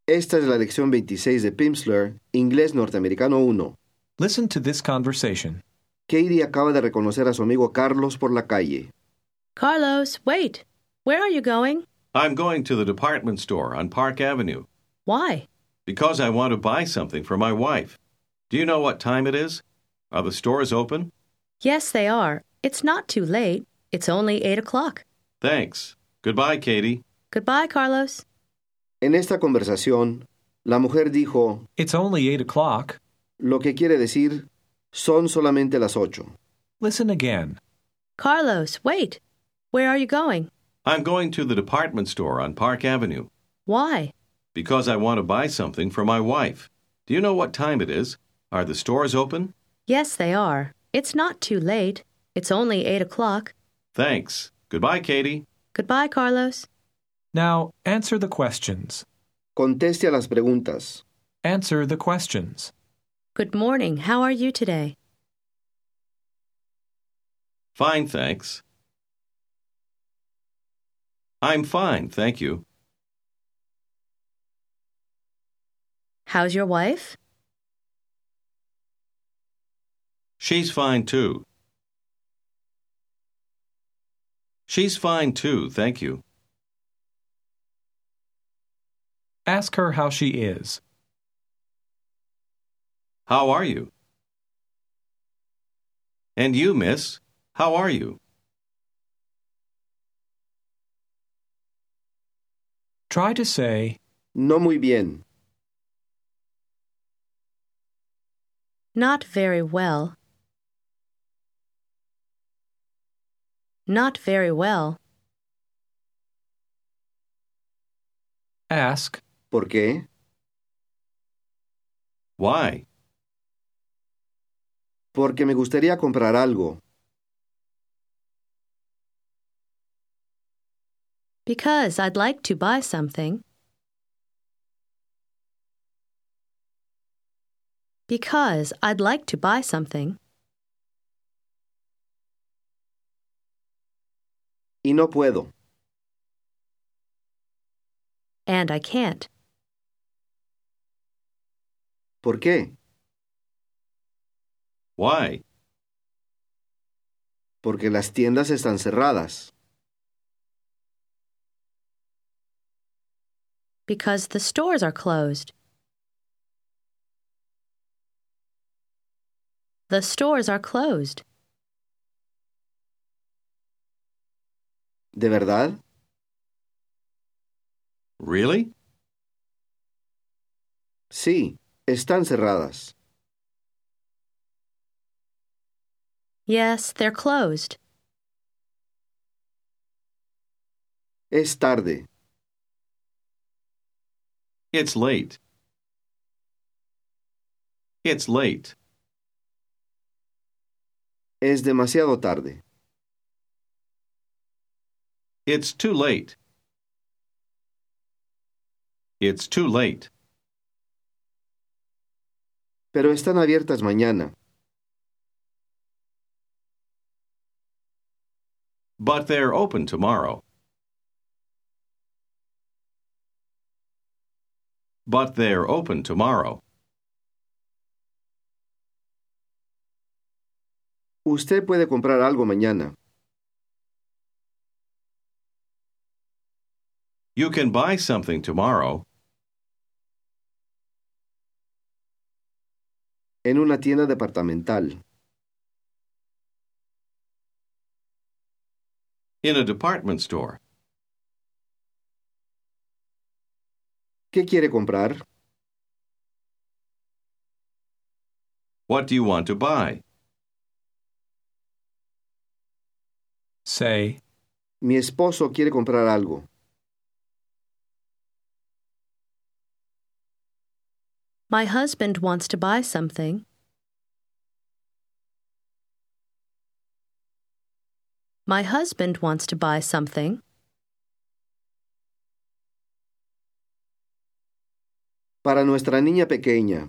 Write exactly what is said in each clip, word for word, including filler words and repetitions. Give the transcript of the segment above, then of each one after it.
Esta es la lección veintiséis de Pimsleur, Inglés Norteamericano uno. Listen to this conversation. Katie acaba de reconocer a su amigo Carlos por la calle. Carlos, wait. Where are you going? I'm going to the department store on Park Avenue Why? because I want to buy something for my wife. Do you know what time it is? Are the stores open? Yes, they are. It's not too late. It's only eight o'clock. Thanks. Goodbye, Katie. Goodbye, Carlos. En esta conversación, la mujer dijo, It's only eight o'clock. lo que quiere decir, son solamente las ocho. Listen again. Carlos, wait. Where are you going? I'm going to the department store on Park Avenue Why? because I want to buy something for my wife. Do you know what time it is? Are the stores open? Yes, they are. It's not too late. It's only eight o'clock. Thanks. Goodbye, Katie. Goodbye, Carlos. Now, answer the questions. Conteste a las preguntas. Answer the questions. Good morning. How are you today? Fine, thanks. I'm fine, thank you. How's your wife? She's fine, too. She's fine, too, thank you. Ask her how she is. How are you? And you, miss, how are you? Try to say, No muy bien. Not very well. Not very well. ask, ¿Por qué? Why? Porque me gustaría comprar algo. Because I'd like to buy something. Because I'd like to buy something. Y no puedo. And I can't. ¿Por qué? Why? Porque las tiendas están cerradas. Because the stores are closed. The stores are closed. ¿De verdad? Really? Sí, están cerradas. Yes, they're closed. Es tarde. It's late. It's late. Es demasiado tarde. It's too late. It's too late. Pero están abiertas mañana. But they're open tomorrow. But they're open tomorrow. Usted puede comprar algo mañana. You can buy something tomorrow En una tienda departamental. in a department store. ¿Qué quiere comprar? What do you want to buy? say, Mi esposo quiere comprar algo. My husband wants to buy something. My husband wants to buy something. Para nuestra niña pequeña.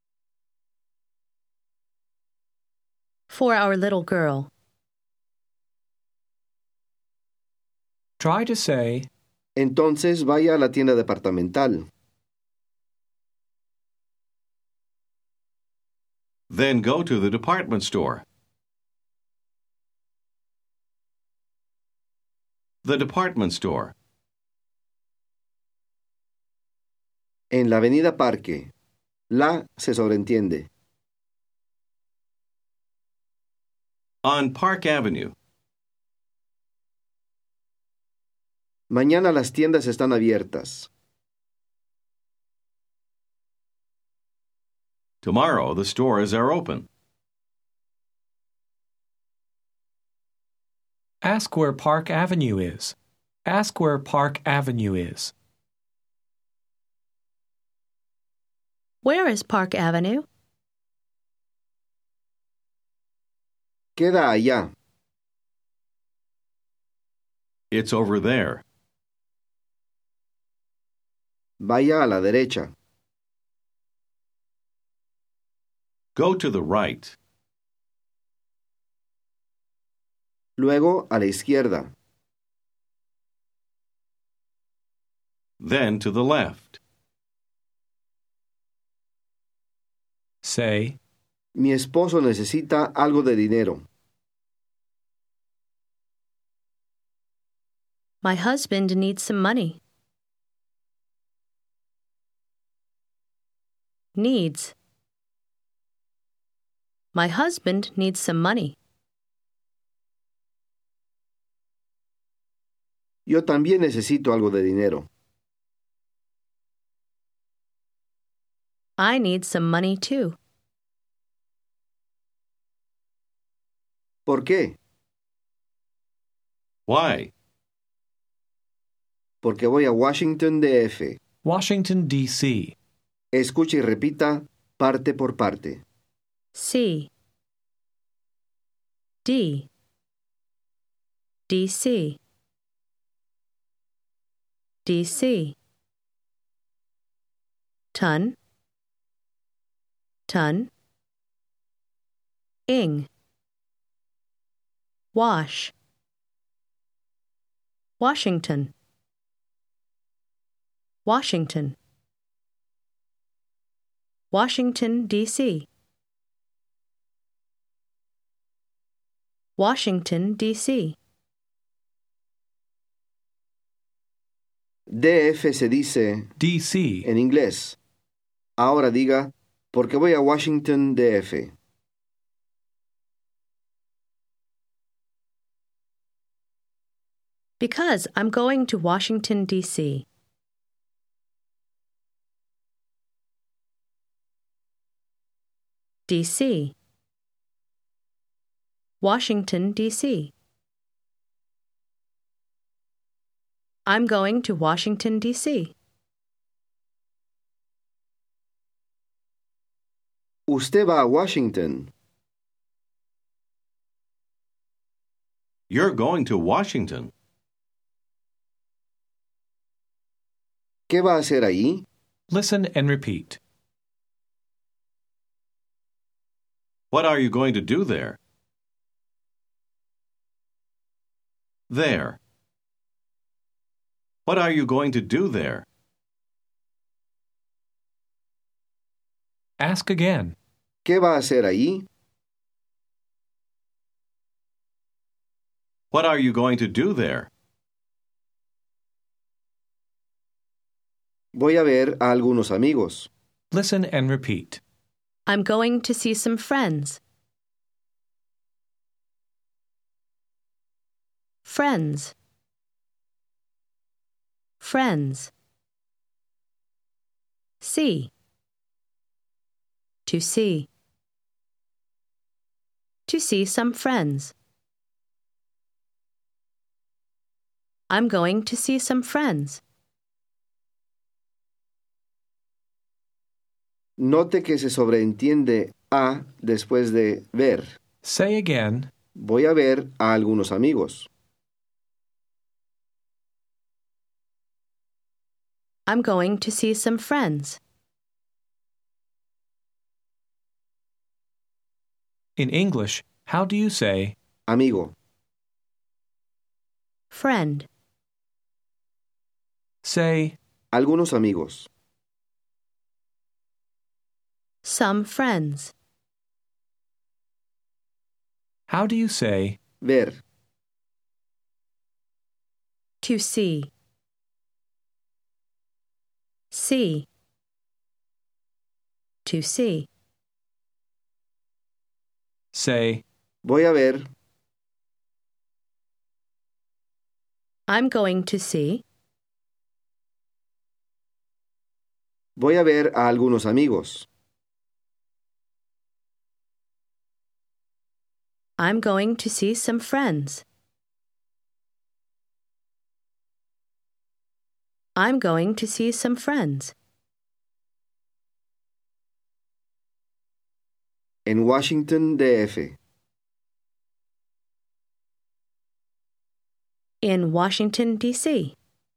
For our little girl. try to say, Entonces vaya a la tienda departamental. Then go to the department store. The department store. En la avenida Parque. La se sobreentiende. On Park Avenue. Mañana las tiendas están abiertas. Tomorrow the stores are open. Ask where Park Avenue is. Ask where Park Avenue is. Where is Park Avenue? Queda allá. It's over there. Vaya a la derecha. Go to the right. Luego a la izquierda. Then to the left. Say, Mi esposo necesita algo de dinero. My husband needs some money. Needs. My husband needs some money. Yo también necesito algo de dinero. I need some money too. ¿Por qué? Why? Porque voy a Washington, D F Washington, D C Escuche y repita parte por parte. C. D. D C. D C. Ton. Ton. Ing. Wash. Washington. Washington. Washington, D C Washington, D C D F se dice D C en inglés. Ahora diga, porque voy a Washington, D F Because I'm going to Washington, D C D C Washington, D C I'm going to Washington, D C Usted va a Washington. You're going to Washington. ¿Qué va a hacer ahí? Listen and repeat. What are you going to do there? There. What are you going to do there? Ask again. ¿Qué va a hacer ahí? What are you going to do there? Voy a ver a algunos amigos. Listen and repeat. I'm going to see some friends. Friends. Friends. See. To see. To see some friends. I'm going to see some friends. Note que se sobreentiende a después de ver. Say again. Voy a ver a algunos amigos. I'm going to see some friends. In English, how do you say Amigo. Friend. Say, Algunos amigos. Some friends. How do you say, ver, To see. See. To see. say, voy a ver, I'm going to see. voy a ver a algunos amigos, I'm going to see some friends. I'm going to see some friends. en Washington, D F, In Washington, D C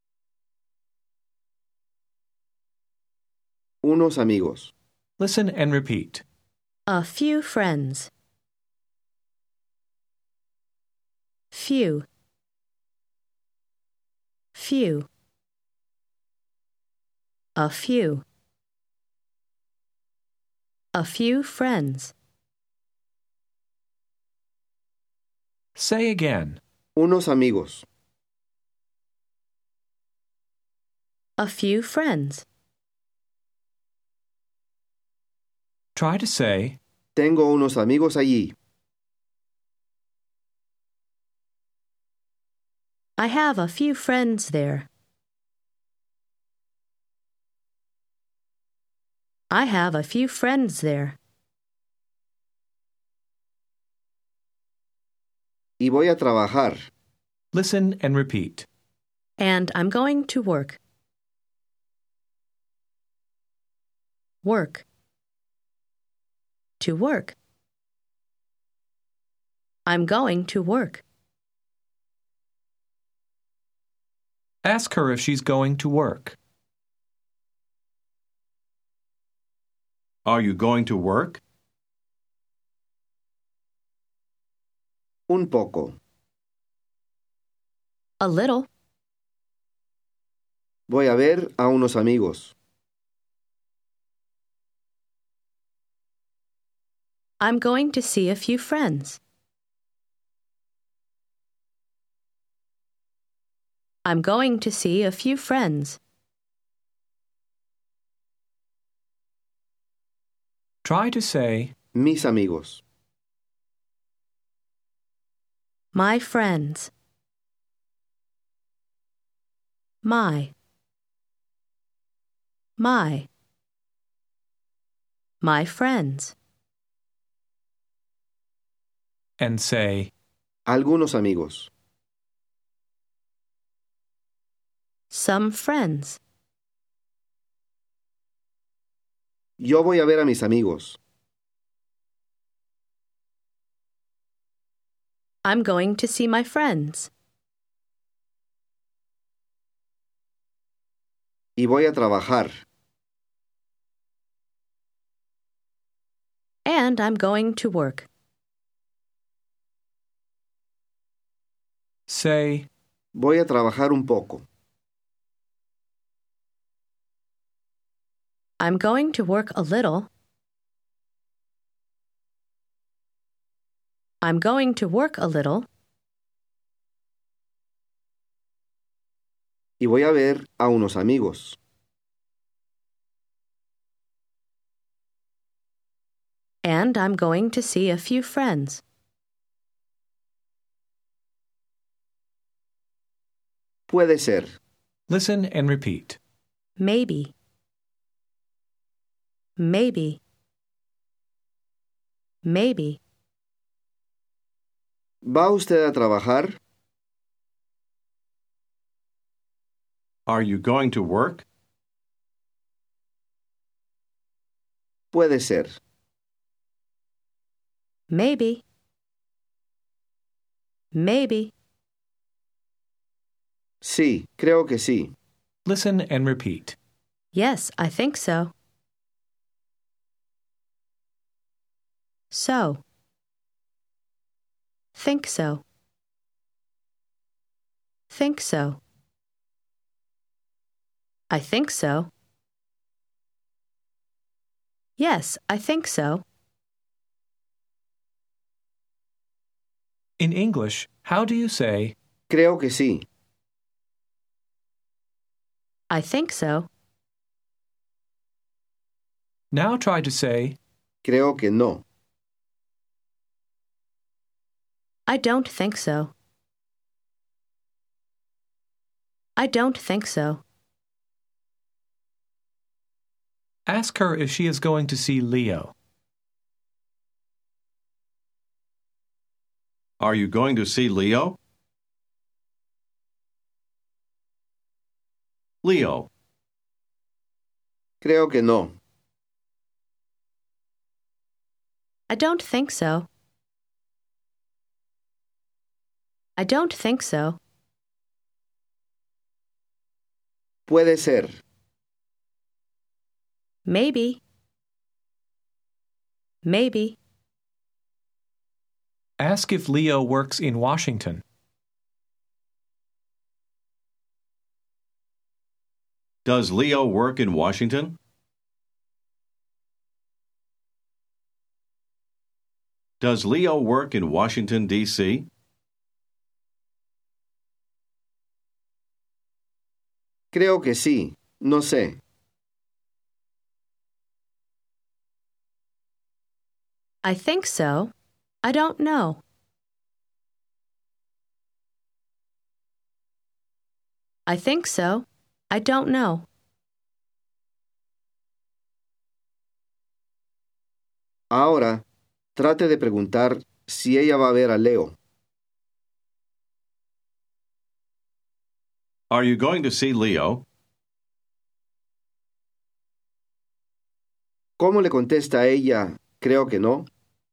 unos amigos, listen and repeat. A few friends. Few. Few. A few. A few friends. Say again. unos amigos, A few friends. Try to say, tengo unos amigos allí, I have a few friends there. I have a few friends there. y voy a trabajar, listen and repeat. And I'm going to work. Work. To work. I'm going to work. Ask her if she's going to work. Are you going to work? un poco, A little. voy a ver a unos amigos, I'm going to see a few friends. I'm going to see a few friends. Try to say, mis amigos, My friends. My. My. My friends. and say, algunos amigos, Some friends. yo voy a ver a mis amigos, I'm going to see my friends. y voy a trabajar, And I'm going to work. say, voy a trabajar un poco, I'm going to work a little. I'm going to work a little. y voy a ver a unos amigos, And I'm going to see a few friends. puede ser, listen and repeat. Maybe. Maybe. Maybe. ¿va usted a trabajar? Are you going to work? Puede ser, Maybe. Maybe. sí, creo que sí, Listen and repeat. Yes, I think so. So. Think so. Think so. I think so. Yes, I think so. In English, how do you say, Creo que sí. I think so. now try to say, Creo que no. I don't think so. I don't think so. ask her if she is going to see Leo. Are you going to see Leo? Leo. Creo que no. I don't think so. I don't think so. Puede ser. Maybe. Maybe. Ask if Leo works in Washington. Does Leo work in Washington? Does Leo work in Washington, D C? Creo que sí. No sé. I think so. I don't know. I think so. I don't know. Ahora, trate de preguntar si ella va a ver a Leo. Are you going to see Leo? ¿Cómo le contesta a ella? Creo que no.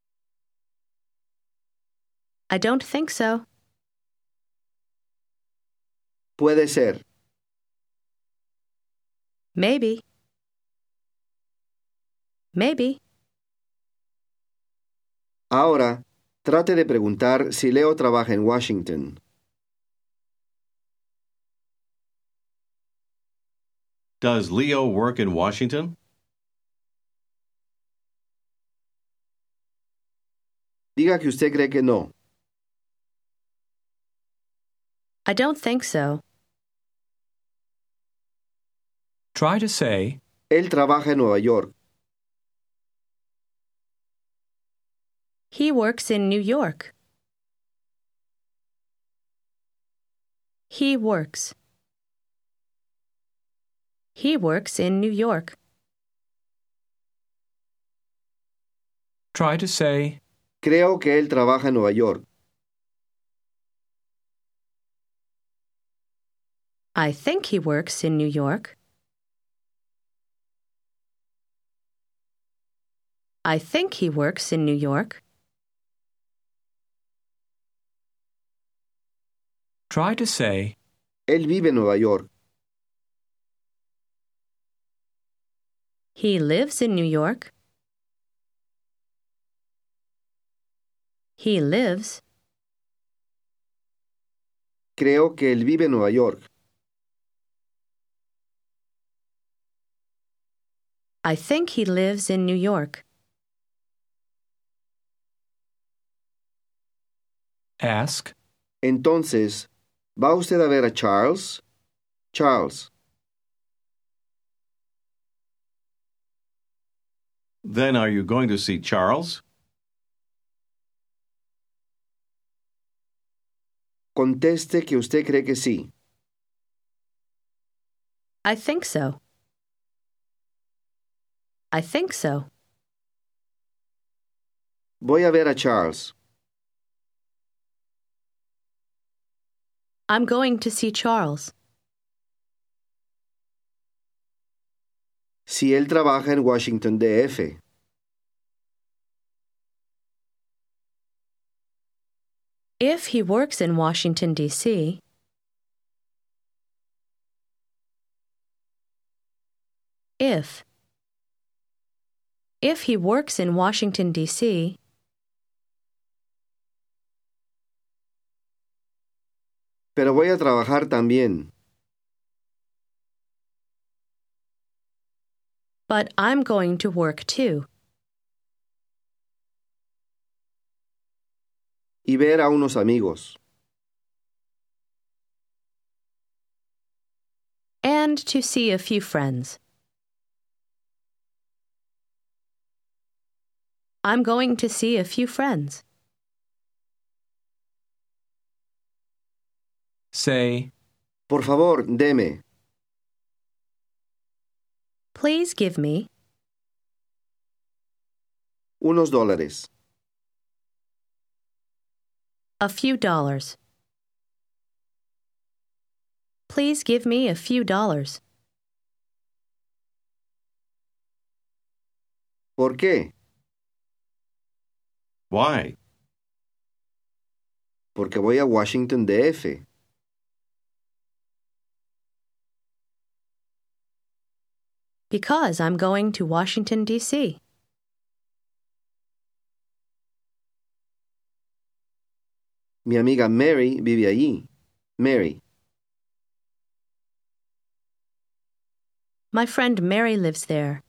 I don't think so. Puede ser. Maybe. Maybe. Ahora, trate de preguntar si Leo trabaja en Washington. Does Leo work in Washington? Diga que usted cree que no. I don't think so. Try to say, Él trabaja en Nueva York. He works in New York. He works. He works in New York. try to say, Creo que él trabaja en Nueva York. I think he works in New York. I think he works in New York. try to say, Él vive en Nueva York. He lives in New York. He lives. Creo que él vive en Nueva York. I think he lives in New York. ask, Entonces, ¿va usted a ver a Charles? Charles. Then are you going to see Charles? Conteste que usted cree que sí. I think so. I think so. Voy a ver a Charles. I'm going to see Charles. Si él trabaja en Washington, D F If he works in Washington, D C If. If he works in Washington, D C Pero voy a trabajar también. But I'm going to work too. y ver a unos amigos. And to see a few friends. I'm going to see a few friends. Say, Por favor, deme. Please give me Unos dólares. a few dollars. Please give me a few dollars. ¿Por qué? Why? Porque voy a Washington, D F Because I'm going to Washington, D C Mi amiga Mary vive allí. Mary. My friend Mary lives there.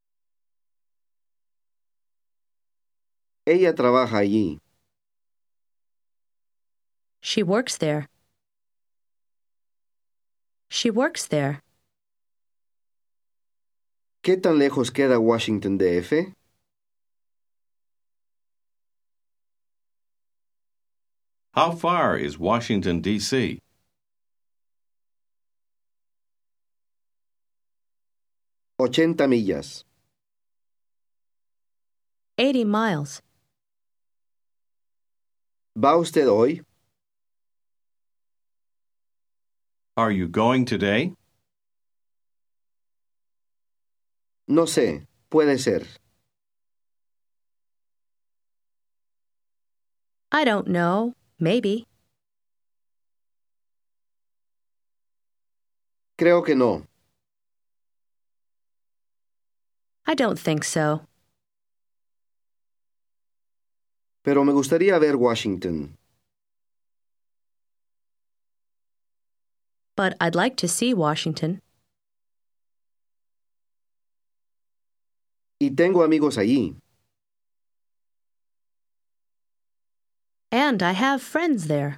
Ella trabaja allí. She works there. She works there. ¿Qué tan lejos queda Washington, D F? How far is Washington, D C? ochenta millas. Eighty miles. ¿Va usted hoy? Are you going today? No sé. Puede ser. I don't know. Maybe. Creo que no. I don't think so. Pero me gustaría ver Washington. But I'd like to see Washington. Y tengo amigos allí. And I have friends there.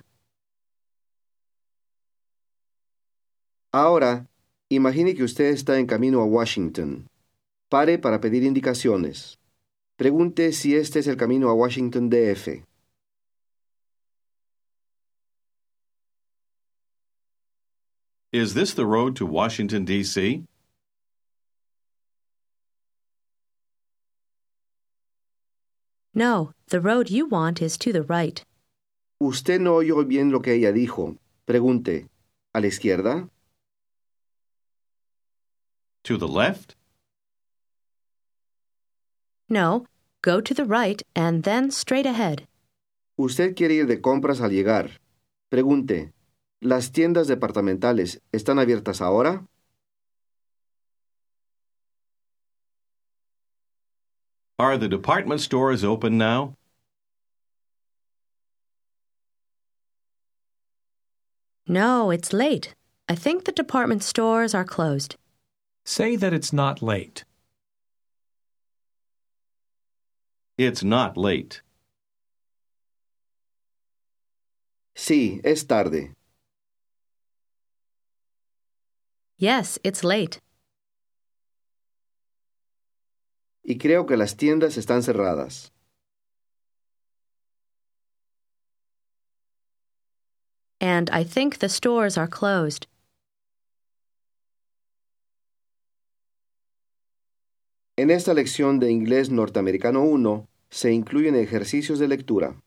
Ahora, imagine que usted está en camino a Washington. Pare para pedir indicaciones. Pregunte si este es el camino a Washington, D F Is this the road to Washington, D C? No, the road you want is to the right. Usted no oyó bien lo que ella dijo. Pregunte, ¿a la izquierda? To the left? No, go to the right and then straight ahead. Usted quiere ir de compras al llegar. Pregunte, ¿las tiendas departamentales están abiertas ahora? Are the department stores open now? No, it's late. I think the department stores are closed. say that it's not late. It's not late. Sí, es tarde. Yes, it's late. Y creo que las tiendas están cerradas. And I think the stores are closed. En esta lección de inglés norteamericano uno se incluyen ejercicios de lectura.